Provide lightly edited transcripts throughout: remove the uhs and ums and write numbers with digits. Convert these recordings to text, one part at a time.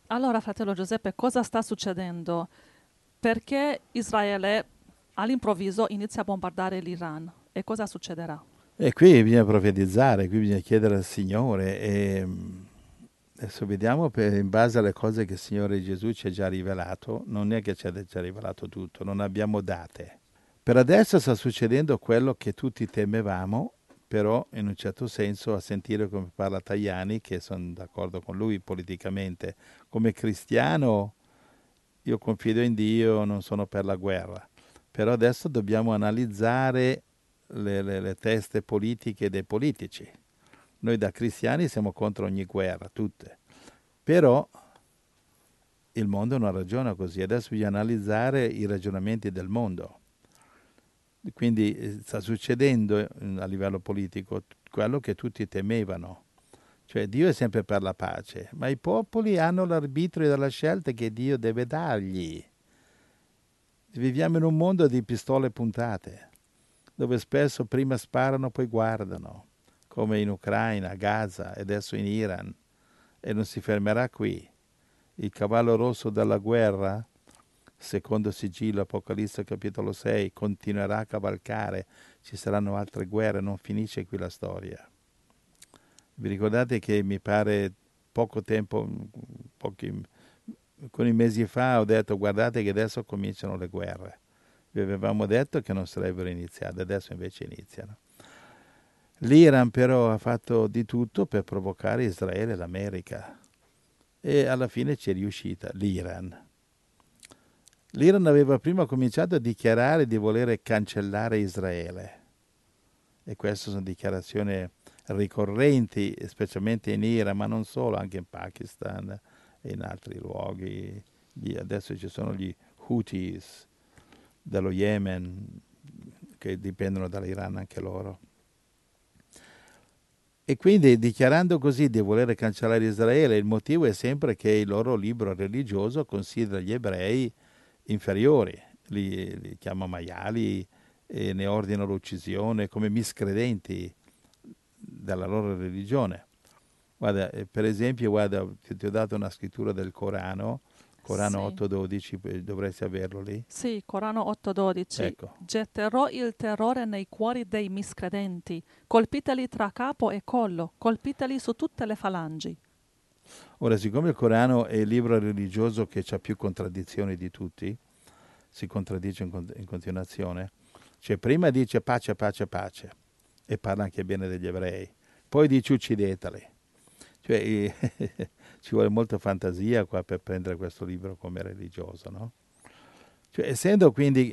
Allora, fratello Giuseppe, cosa sta succedendo? Perché Israele all'improvviso inizia a bombardare l'Iran? E cosa succederà? E qui bisogna profetizzare, qui bisogna chiedere al Signore e adesso vediamo in base alle cose che il Signore Gesù ci ha già rivelato, non è che ci ha già rivelato tutto, non abbiamo date. Per adesso sta succedendo quello che tutti temevamo, però in un certo senso a sentire come parla Tajani, che sono d'accordo con lui politicamente, come cristiano io confido in Dio, non sono per la guerra, però adesso dobbiamo analizzare le teste politiche dei politici. Noi da cristiani siamo contro ogni guerra, tutte, però il mondo non ragiona così, adesso bisogna analizzare i ragionamenti del mondo. Quindi sta succedendo a livello politico quello che tutti temevano. Cioè Dio è sempre per la pace, ma i popoli hanno l'arbitrio della scelta che Dio deve dargli. Viviamo in un mondo di pistole puntate, dove spesso prima sparano poi guardano, come in Ucraina, a Gaza e adesso in Iran, e non si fermerà qui. Il cavallo rosso della guerra, secondo Sigillo Apocalisse capitolo 6, continuerà a cavalcare, ci saranno altre guerre, non finisce qui la storia. Vi ricordate che mi pare poco tempo, pochi, alcuni mesi fa ho detto guardate che adesso cominciano le guerre. Vi avevamo detto che non sarebbero iniziate, adesso invece iniziano. L'Iran però ha fatto di tutto per provocare Israele e l'America e alla fine ci è riuscita l'Iran. L'Iran aveva prima cominciato a dichiarare di volere cancellare Israele e queste sono dichiarazioni ricorrenti, specialmente in Iran, ma non solo, anche in Pakistan e in altri luoghi. Adesso ci sono gli Houthis dello Yemen che dipendono dall'Iran anche loro. E quindi dichiarando così di voler cancellare Israele, il motivo è sempre che il loro libro religioso considera gli ebrei inferiori, li chiama maiali e ne ordina l'uccisione come miscredenti della loro religione. Guarda, per esempio, guarda, ti ho dato una scrittura del Corano Sì, 8:12, dovresti averlo lì. sì, Corano 8:12. Ecco. Getterò il terrore nei cuori dei miscredenti. Colpiteli tra capo e collo, colpiteli su tutte le falangi. Ora, siccome il Corano è il libro religioso che ha più contraddizioni di tutti, si contraddice in continuazione, cioè prima dice pace, pace, pace, e parla anche bene degli ebrei, poi dice uccideteli. Cioè, ci vuole molta fantasia qua per prendere questo libro come religioso, no? Cioè, essendo quindi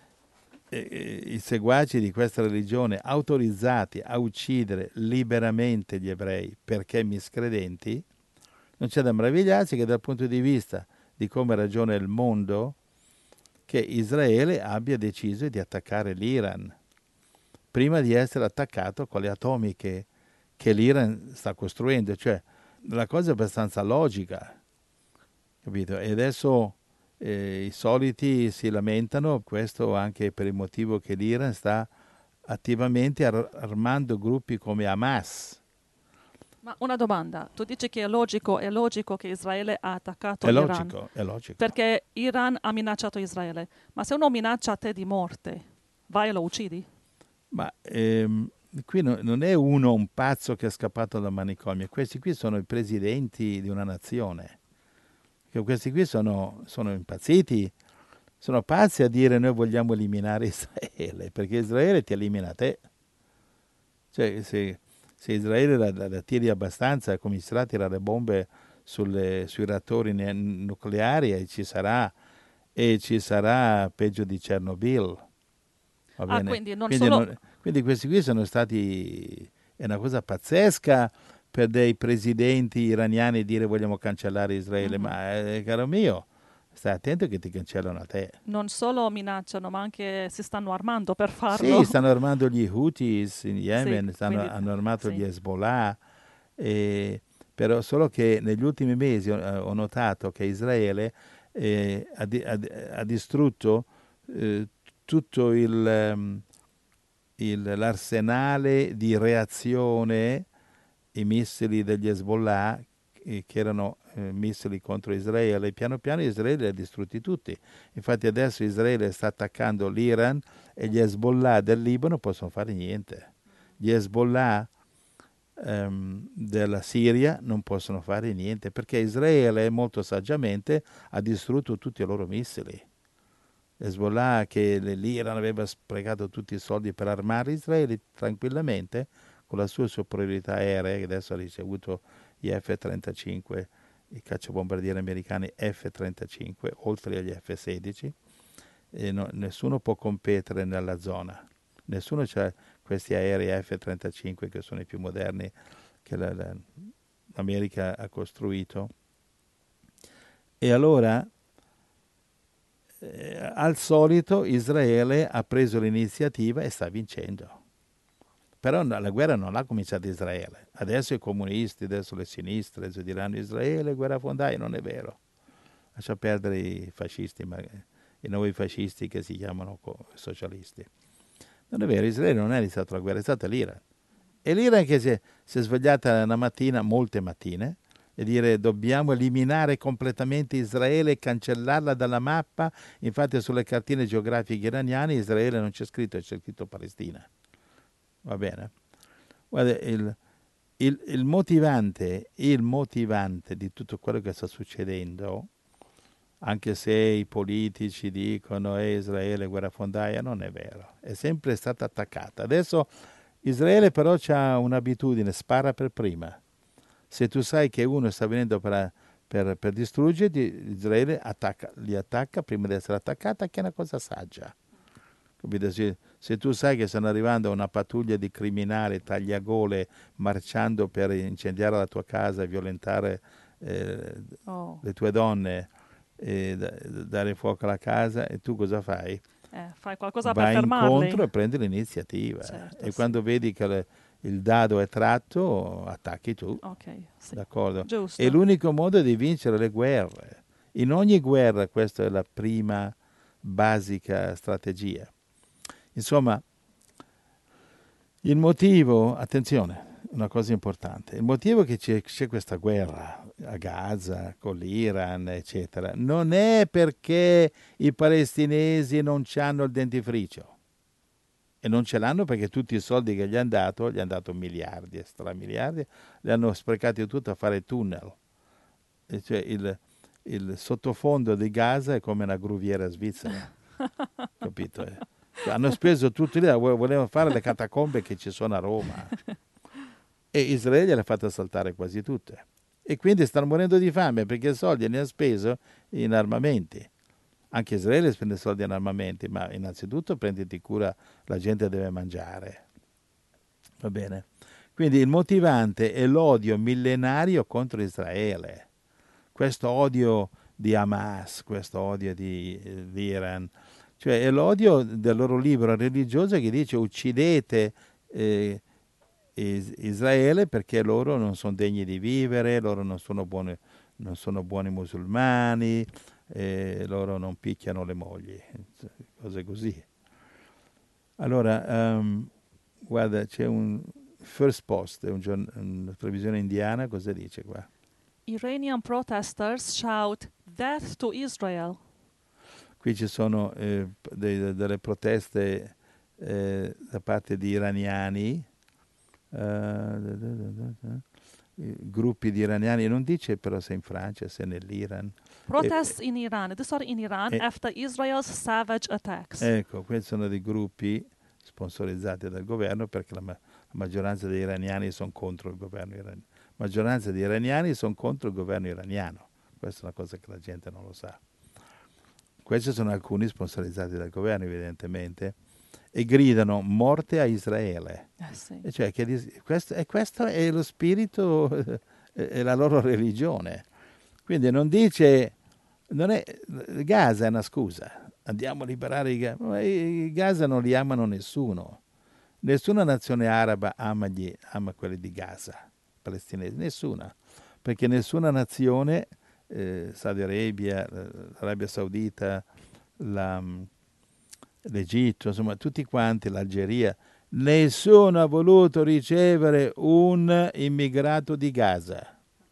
i seguaci di questa religione autorizzati a uccidere liberamente gli ebrei perché miscredenti, non c'è da meravigliarsi che dal punto di vista di come ragiona il mondo, che Israele abbia deciso di attaccare l'Iran, prima di essere attaccato con le atomiche che l'Iran sta costruendo. Cioè, la cosa è abbastanza logica, capito? E adesso i soliti si lamentano, questo anche per il motivo che l'Iran sta attivamente armando gruppi come Hamas. Ma una domanda, tu dici che è logico che Israele ha attaccato È Iran logico, è logico. perché Iran ha minacciato Israele. Ma se uno minaccia te di morte, vai e lo uccidi? Ma qui non è uno un pazzo che è scappato dal manicomio, questi qui sono i presidenti di una nazione. Che questi qui sono impazziti, sono pazzi a dire noi vogliamo eliminare Israele, perché Israele ti elimina te. Cioè, se Israele la tiri abbastanza, comincerà a tirare bombe sui reattori nucleari e ci sarà peggio di Chernobyl. Va Ah, bene? quindi non solo... Quindi questi qui sono stati... È una cosa pazzesca per dei presidenti iraniani dire vogliamo cancellare Israele, Mhm. ma caro mio, stai attento che ti cancellano a te. Non solo minacciano, ma anche si stanno armando per Sì, farlo. stanno armando gli Houthis in Sì, Yemen, quindi hanno armato gli sì. Hezbollah, però solo che negli ultimi mesi ho notato che Israele ha distrutto eh, tutto l'arsenale di reazione, i missili degli Hezbollah, che erano missili contro Israele, e piano piano Israele li ha distrutti tutti. Infatti adesso Israele sta attaccando l'Iran e gli Hezbollah del Libano possono fare niente. Gli Hezbollah della Siria non possono fare niente perché Israele molto saggiamente ha distrutto tutti i loro missili. Hezbollah, che l'Iran aveva sprecato tutti i soldi per armare Israele tranquillamente con la sua superiorità aerea, che adesso ha ricevuto gli F-35, i cacciabombardieri americani F-35, oltre agli F-16, e nessuno può competere nella zona. Nessuno c'ha questi aerei F-35 che sono i più moderni che l'America ha costruito. E allora, al solito, Israele ha preso l'iniziativa e sta vincendo. Però la guerra non l'ha cominciata Israele. Adesso i comunisti, adesso le sinistre diranno Israele, guerra fondaia, non è vero. Lascia perdere i fascisti, i nuovi fascisti che si chiamano socialisti. Non è vero, Israele non è iniziato la guerra, è stata l'Iran. E l'Iran che si è svegliata una mattina, molte mattine, e dire dobbiamo eliminare completamente Israele e cancellarla dalla mappa. Infatti sulle cartine geografiche iraniane Israele non c'è scritto Palestina. Va bene? Guarda, il motivante di tutto quello che sta succedendo, anche se i politici dicono Israele guerra fondaia, non è vero. È sempre stata attaccata. Adesso Israele però ha un'abitudine, spara per prima. Se tu sai che uno sta venendo per distruggerti, Israele li attacca prima di essere attaccata, che è una cosa saggia. Capito? Se tu sai che stanno arrivando una pattuglia di criminali tagliagole marciando per incendiare la tua casa e violentare le tue donne e dare fuoco alla casa, e tu cosa fai? Fai qualcosa Vai per fermarli. incontro e prendi l'iniziativa. Certo, e sì. quando vedi che il dado è tratto, attacchi tu. Ok, sì. D'accordo? Giusto. È l'unico modo di vincere le guerre. In ogni guerra questa è la prima basica strategia. Insomma, il motivo, attenzione, una cosa importante, il motivo che c'è questa guerra a Gaza, con l'Iran, eccetera, non è perché i palestinesi non hanno il dentifricio. E non ce l'hanno perché tutti i soldi che gli hanno dato miliardi e stramiliardi, li hanno sprecati tutto a fare tunnel. E cioè il sottofondo di Gaza è come una gruviera svizzera, capito? Cioè, hanno speso tutto lì, volevano fare le catacombe che ci sono a Roma. E Israele le ha fatte saltare quasi tutte. E quindi stanno morendo di fame perché i soldi ne ha speso in armamenti. Anche Israele spende soldi in armamenti, ma innanzitutto prenditi cura, la gente deve mangiare. Va bene? Quindi il motivante è l'odio millenario contro Israele. Questo odio di Hamas, questo odio di Iran, cioè è l'odio del loro libro religioso che dice uccidete Israele perché loro non sono degni di vivere, loro non sono buoni musulmani, loro non picchiano le mogli, cose così. Allora, guarda, c'è un First Post, una televisione indiana, cosa dice qua? Iranian protesters shout death to Israel. Qui ci sono delle proteste da parte di iraniani, gruppi di iraniani, non dice però se in Francia, se nell'Iran. Protests in Iran. These are in Iran after Israel's savage attacks. Ecco, questi sono dei gruppi sponsorizzati dal governo perché la maggioranza degli iraniani sono contro il governo iraniano. La maggioranza degli iraniani sono contro il governo iraniano. Questa è una cosa che la gente non lo sa. Questi sono alcuni sponsorizzati dal governo, evidentemente, e gridano morte a Israele. Sì. E cioè, questo è lo spirito, è la loro religione. Quindi non dice, Gaza è una scusa, andiamo a liberare i Gaza non li amano nessuno. Nessuna nazione araba ama quelli di Gaza, palestinesi, nessuna. Perché nessuna nazione, Saudi Arabia, l'Arabia Saudita, l'Egitto, insomma tutti quanti, l'Algeria, nessuno ha voluto ricevere un immigrato di Gaza.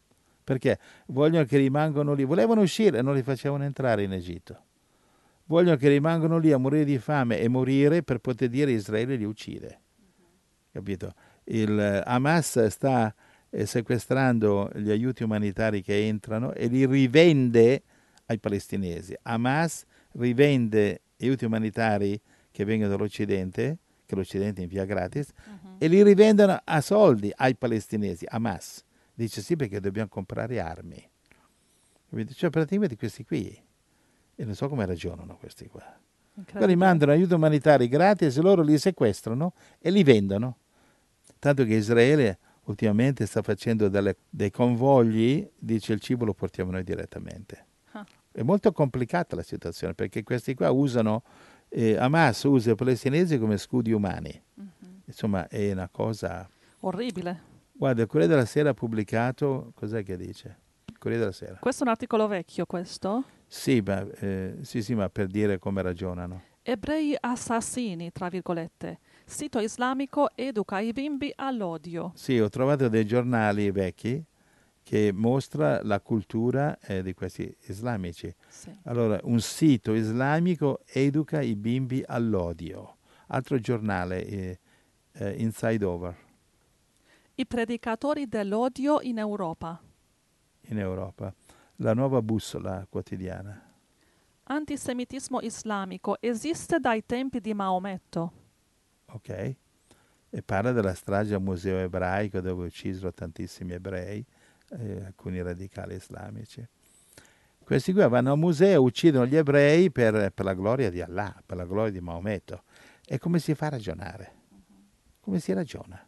Perché vogliono che rimangano lì. Volevano uscire e non li facevano entrare in Egitto. Vogliono che rimangano lì a morire di fame e morire per poter dire Israele li uccide. Capito? Il Hamas sta sequestrando gli aiuti umanitari che entrano e li rivende ai palestinesi. Hamas rivende aiuti umanitari che vengono dall'Occidente, che l'Occidente invia gratis, e li rivendono a soldi ai palestinesi. Hamas dice sì perché dobbiamo comprare armi. Capito? Cioè praticamente questi qui, e non so come ragionano questi qua. Quelli mandano aiuti umanitari gratis, loro li sequestrano e li vendono. Tanto che Israele ultimamente sta facendo dei convogli, dice il cibo lo portiamo noi direttamente. È molto complicata la situazione perché questi qua usano, Hamas usa i palestinesi come scudi umani. Insomma è una cosa orribile. Guarda, il Corriere della Sera ha pubblicato, cos'è che dice? Il Corriere della Sera. Questo è un articolo vecchio, questo? Sì, ma per dire come ragionano. Ebrei assassini, tra virgolette. Sito islamico educa i bimbi all'odio. Sì, ho trovato dei giornali vecchi che mostra la cultura di questi islamici. Sì. Allora, un sito islamico educa i bimbi all'odio. Altro giornale, Inside Over. I predicatori dell'odio in Europa. In Europa. La nuova bussola quotidiana. Antisemitismo islamico esiste dai tempi di Maometto. Ok. E parla della strage al museo ebraico dove uccisero tantissimi ebrei, alcuni radicali islamici. Questi qui vanno al museo, uccidono gli ebrei per la gloria di Allah, per la gloria di Maometto. E come si fa a ragionare? Come si ragiona?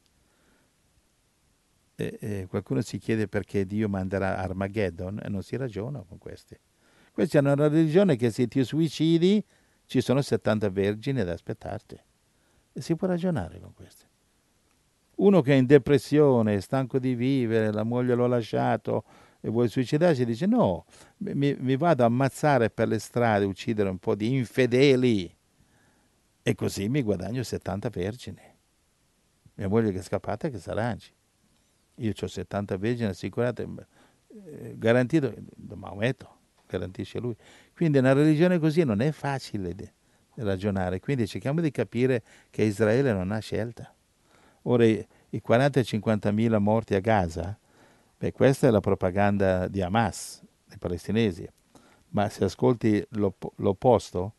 Qualcuno si chiede perché Dio manderà Armageddon e non si ragiona con questi. Questi hanno una religione che se ti suicidi ci sono 70 vergini ad aspettarti. E si può ragionare con questi. Uno che è in depressione, è stanco di vivere, la moglie l'ha lasciato e vuole suicidarsi, dice no, mi vado a ammazzare per le strade, uccidere un po' di infedeli e così mi guadagno 70 vergini. Mia moglie che è scappata che s'arrangi. Io ho 70 vergini assicurate, garantito da Maometto, garantisce lui. Quindi una religione così non è facile di ragionare, quindi cerchiamo di capire che Israele non ha scelta. Ora i 40-50 mila morti a Gaza, questa è la propaganda di Hamas, dei palestinesi, ma se ascolti l'opposto,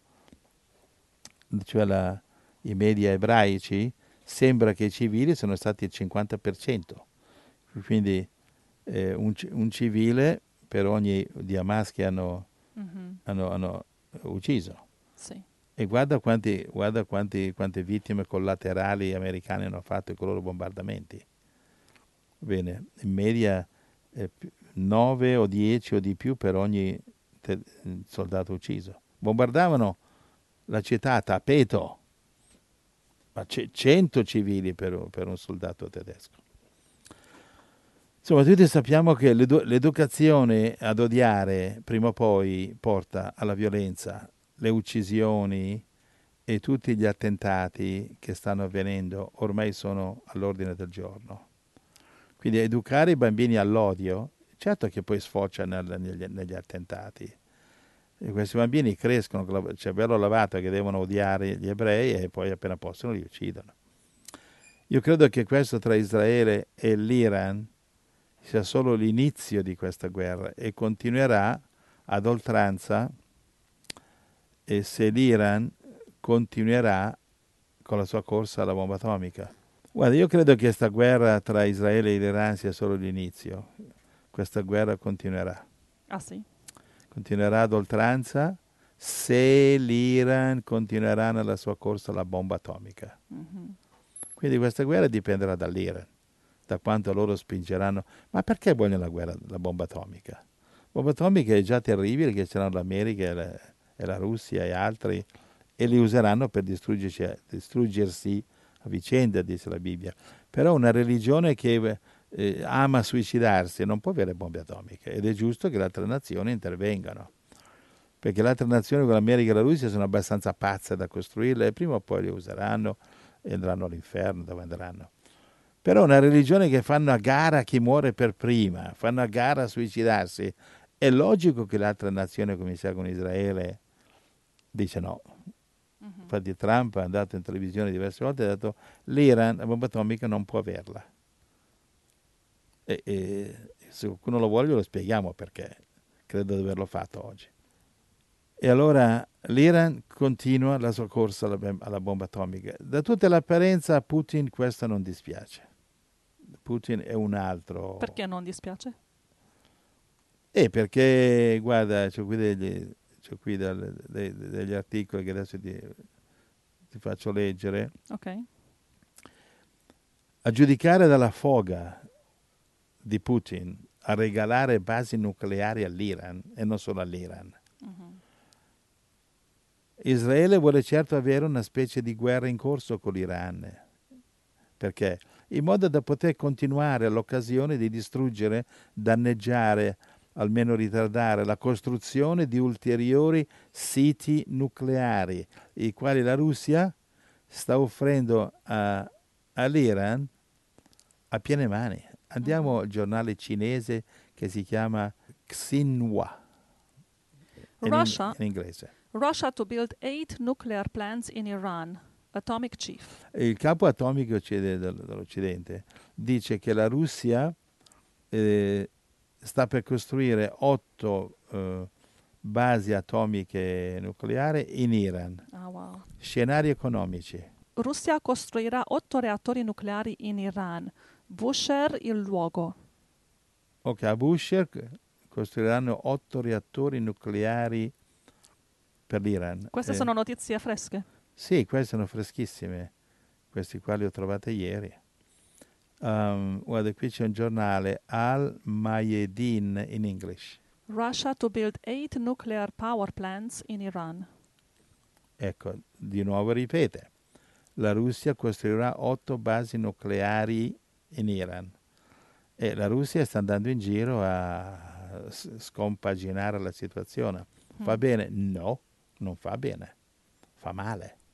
cioè i media ebraici, sembra che i civili sono stati il 50%, quindi un civile per ogni di Hamas che hanno ucciso. Sì. E guarda quante vittime collaterali americane hanno fatto con i loro bombardamenti. Bene, in media 9 o 10 o di più per ogni soldato ucciso. Bombardavano la città a tappeto, ma 100 civili per un soldato tedesco. Insomma, tutti sappiamo che l'educazione ad odiare prima o poi porta alla violenza, le uccisioni e tutti gli attentati che stanno avvenendo ormai sono all'ordine del giorno. Quindi educare i bambini all'odio, certo che poi sfocia negli attentati. E questi bambini crescono con il cervello lavato che devono odiare gli ebrei e poi appena possono li uccidono. Io credo che questo tra Israele e l'Iran sia solo l'inizio di questa guerra e continuerà ad oltranza e se l'Iran continuerà con la sua corsa alla bomba atomica. Guarda, io credo che questa guerra tra Israele e l'Iran sia solo l'inizio. Questa guerra continuerà. Ah sì? Continuerà ad oltranza se l'Iran continuerà nella sua corsa alla bomba atomica. Quindi questa guerra dipenderà dall'Iran, da quanto loro spingeranno. Ma perché vogliono la bomba atomica? La bomba atomica è già terribile che c'erano l'America e la Russia e altri e li useranno per distruggersi a vicenda, dice la Bibbia. Però una religione che ama suicidarsi non può avere bombe atomiche ed è giusto che le altre nazioni intervengano. Perché le altre nazioni come l'America e la Russia sono abbastanza pazze da costruirle e prima o poi le useranno e andranno all'inferno dove andranno. Però una religione che fanno a gara chi muore per prima, fanno a gara a suicidarsi, è logico che l'altra nazione, come sia con Israele, dice no. Infatti Trump è andato in televisione diverse volte e ha detto l'Iran la bomba atomica non può averla. E se qualcuno lo vuole glielo spieghiamo perché, credo di averlo fatto oggi. E allora l'Iran continua la sua corsa alla bomba atomica. Da tutta l'apparenza a Putin questo non dispiace. Putin è un altro. Perché non dispiace? Perché, guarda, c'ho qui degli articoli che adesso ti faccio leggere. Ok. A giudicare dalla foga di Putin a regalare basi nucleari all'Iran, e non solo all'Iran, Israele vuole certo avere una specie di guerra in corso con l'Iran. Perché? In modo da poter continuare all'occasione di distruggere, danneggiare, almeno ritardare la costruzione di ulteriori siti nucleari, i quali la Russia sta offrendo all'Iran a piene mani. Andiamo al giornale cinese che si chiama Xinhua, Russia, in inglese. Russia to build 8 nuclear plants in Iran. Atomic chief. Il capo atomico dell'Occidente dice che la Russia sta per costruire 8 basi atomiche nucleari in Iran. Ah, wow. Scenari economici. Russia costruirà 8 reattori nucleari in Iran. Bushehr il luogo. Ok, a Bushehr costruiranno 8 reattori nucleari per l'Iran. Queste sono notizie fresche. Sì, queste sono freschissime. Questi qua li ho trovate ieri. Guarda, qui c'è un giornale, Al Mayedin in English. Russia to build 8 nuclear power plants in Iran. Ecco, di nuovo ripete. La Russia costruirà 8 basi nucleari in Iran. E la Russia sta andando in giro a scompaginare la situazione. Fa bene? No, non fa bene. Fa male.